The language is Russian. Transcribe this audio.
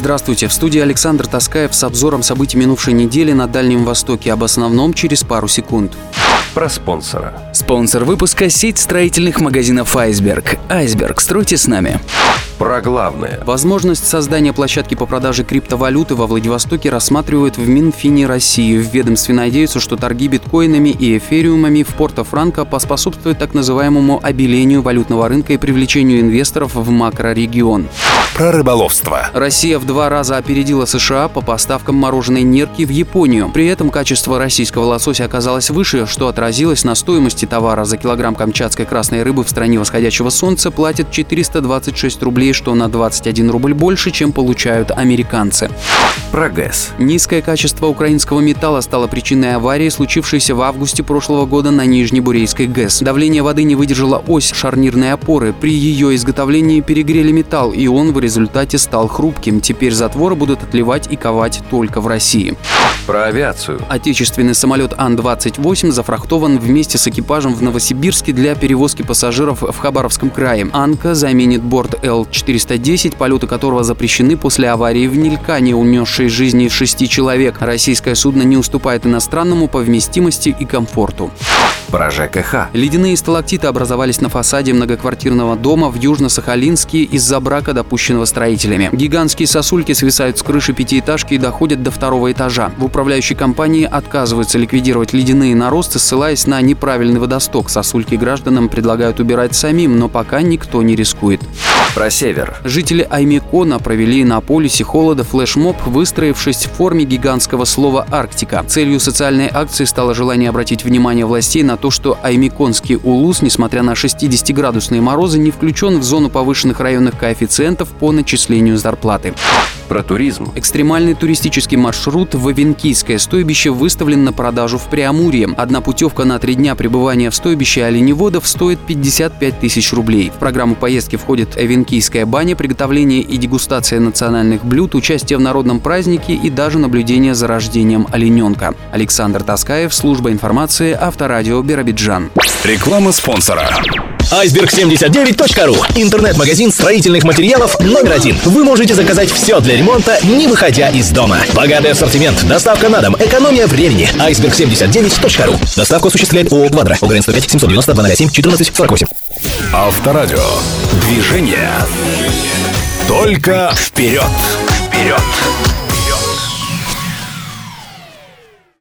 Здравствуйте, в студии Александр Таскаев с обзором событий минувшей недели на Дальнем Востоке, об основном через пару секунд. Про спонсора. Спонсор выпуска – сеть строительных магазинов «Айсберг». «Айсберг», стройте с нами. Про главное. Возможность создания площадки по продаже криптовалюты во Владивостоке рассматривают в Минфине России. В ведомстве надеются, что торги биткоинами и эфириумами в Порто-Франко поспособствуют так называемому обелению валютного рынка и привлечению инвесторов в макрорегион. Про рыболовство. Россия в 2 раза опередила США по поставкам мороженой нерки в Японию. При этом качество российского лосося оказалось выше, что отразилось на стоимости товара. За килограмм камчатской красной рыбы в стране восходящего солнца платят 426 рублей, что на 21 рубль больше, чем получают американцы. Про ГЭС. Низкое качество украинского металла стало причиной аварии, случившейся в августе прошлого года на Нижнебурейской ГЭС. Давление воды не выдержала ось шарнирной опоры. При ее изготовлении перегрели металл, и он в результате стал хрупким. Теперь затворы будут отливать и ковать только в России. Про авиацию. Отечественный самолет Ан-28 зафрахтован вместе с экипажем в Новосибирске для перевозки пассажиров в Хабаровском крае. «Анка» заменит борт Л-410, полеты которого запрещены после аварии в Нилькане, унесшей жизни 6 человек. Российское судно не уступает иностранному по вместимости и комфорту. Про ЖКХ. Ледяные сталактиты образовались на фасаде многоквартирного дома в Южно-Сахалинске из-за брака, допущенного строителями. Гигантские сосульки свисают с крыши пятиэтажки и доходят до 2-го этажа. В управляющей компании отказываются ликвидировать ледяные наросты, ссылаясь на неправильный водосток. Сосульки гражданам предлагают убирать самим, но пока никто не рискует. Про север. Жители Аймекона провели на полюсе холода флешмоб, выстроившись в форме гигантского слова «Арктика». Целью социальной акции стало желание обратить внимание властей на то, что Аймеконский улус, несмотря на 60-градусные морозы, не включен в зону повышенных районных коэффициентов по начислению зарплаты. Про туризм. Экстремальный туристический маршрут в Авенкийское стойбище выставлен на продажу в Преамурье. Одна путевка на 3 дня пребывания в стойбище оленеводов стоит 55 тысяч рублей. В программу поездки входит Авенкийская баня, приготовление и дегустация национальных блюд, участие в народном празднике и даже наблюдение за рождением олененка. Александр Таскаев, служба информации, Авторадио Биробиджан. Реклама спонсора. Айсберг79.ру. Интернет-магазин строительных материалов номер 1. Вы можете заказать все для ремонта, не выходя из дома. Богатый ассортимент, доставка на дом, экономия времени. Айсберг79.ру. Доставку осуществляет ООО «Квадро». ОГРН 105 790 207 14 48. Авторадио. Движение. Только вперед. Вперед.